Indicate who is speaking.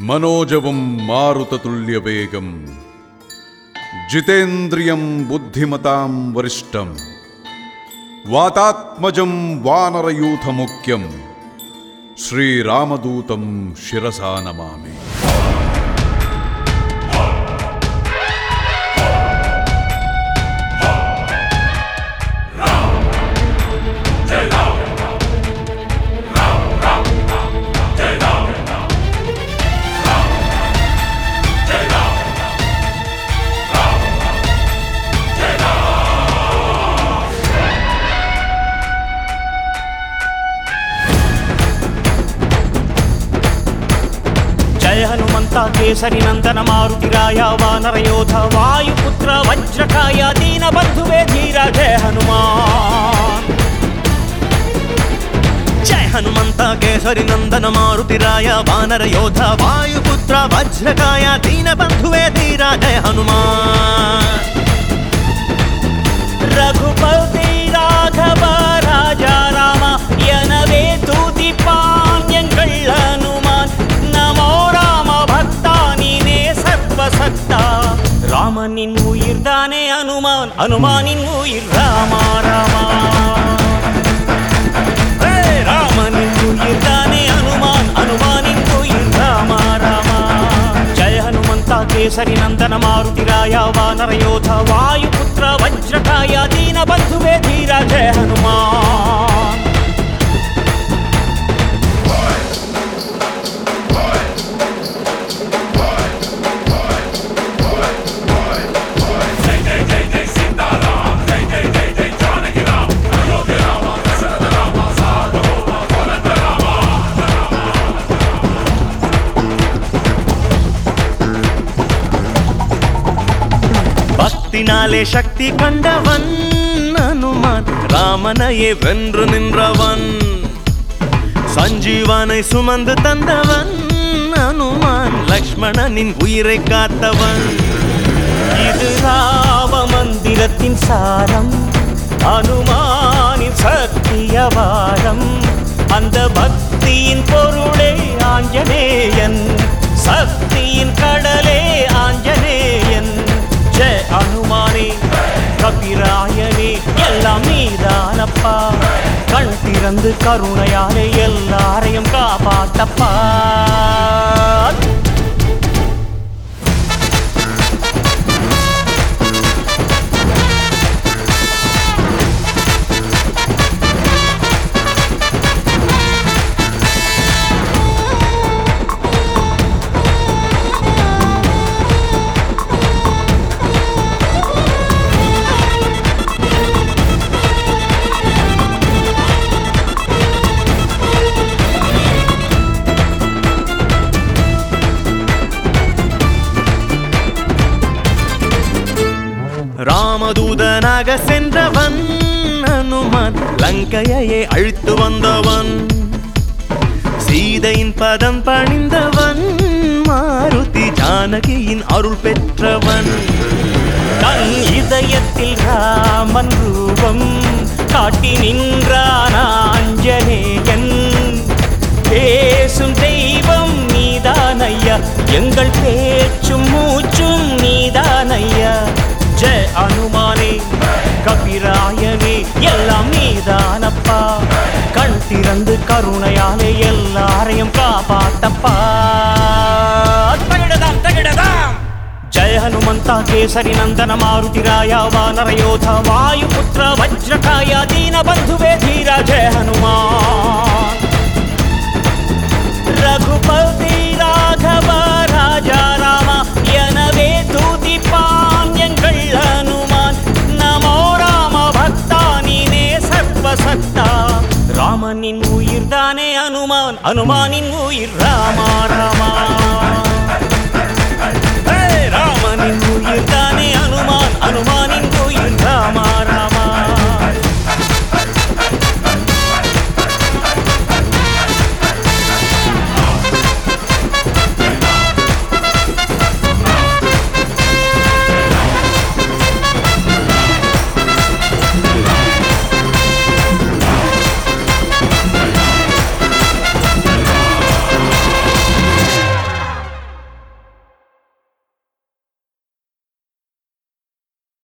Speaker 1: मनोजवं मारुततुल्यवेगं जितेन्द्रियं बुद्धिमतां वरिष्ठं वातात्मजं वानरयूथमुख्यं श्रीरामदूतं शिरसा नमामि।
Speaker 2: जय हनुमंता केसरी नंदन मारुतिराय वानर योध वायुपुत्र वज्रकाय दीन बंधुवे धीरा जय हनुमान। जय हनुमंता केसरी नंदन मारुतिराय वानर योध वायुपुत्र वज्रकाय दीन बंधुवे धीरा जय हनुमान। रघुपति राघव राजा राम यनवे तूति पाण्यंगल हनुमान नमो சக்தா ராமனின் உயிர் தானே அனுமான் அனுமானின் உயிர் ராமா ராமா ராமனின் உயிர் தானே அனுமான் அனுமானின் உயிர் ராமா ராமா। ஜய ஹனுமந்தா கேசரி நந்தன மாருதிராய வானர யோத வாயுபுத்திர வஜ்ரகாய தீன பந்துவே தீரா ஜய ஹனுமான்। பக்தினாலே சக்தி கண்டவன் அனுமான் ராமனையே வென்று நின்றவன் சஞ்சீவனை சுமந்து தந்தவன் அனுமான் லக்ஷ்மணனின் உயிரை காத்தவன்। இது ராம மந்திரத்தின் சாரம் அனுமானின் சத்தியவாரம் அந்த பக்தியின் பொருளே ஆஞ்சநேயன் சக்தியின் கடலே ஆஞ்சநேயன்। ஜெய அனுமானே கபிராயனே எல்லாம் நீதானப்பா கண் திறந்து கருணையாலே எல்லாரையும் காப்பாத்தப்பா। ராமதூதனாக சென்றவன் அனுமான் லங்கையை அழித்து வந்தவன் சீதையின் பதம் பணிந்தவன் மாருதி ஜானகியின் அருள் பெற்றவன்। தன் இதயத்தில் ராமன் ரூபம் காட்டி நின்றான் ஆஞ்சநேயன் பேசும் தெய்வம் நீதானையா எங்கள் பேச்சும் மூச்சும் நீதானையா। ஜெய அனுமானே கபிராயனே எல்லாம் நீதானப்பா கண் திறந்து கருணையாலே எல்லாரையும் காப்பாத்தப்பா। ஜய ஹனுமந்தா கேசரி நந்தன மாருதிராய வானர யோத வாயுபுத்திர வஜ்ரகாய தீன பந்துவே தீரா ஜய ஹனுமான்। ரகுபதி ராகவ ராஜா ராம யனவே தூதி பாண்யங்கள் ஹனுமான் நமோ ராம பக்தா நீனே சர்வசக்தா ராமனின் உயிர் தானே அனுமான் அனுமானின் உயிர் ராமா ராமா ராமனின் உயிர் தானே அனுமான் அனுமானின் உயிர் ராமா।